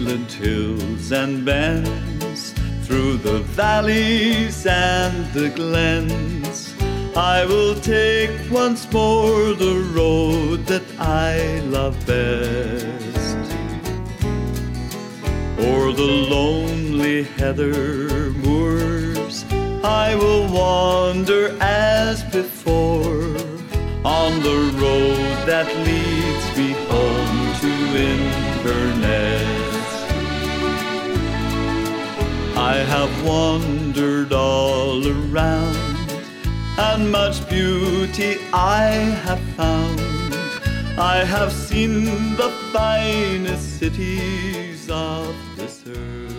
woodland hills and bends, through the valleys and the glens, I will take once more the road that I love best. O'er the lonely heather moors I will wander as before, on the road that leads me home to Inverness. I have wandered all around, and much beauty I have found. I have seen the finest cities of this earth.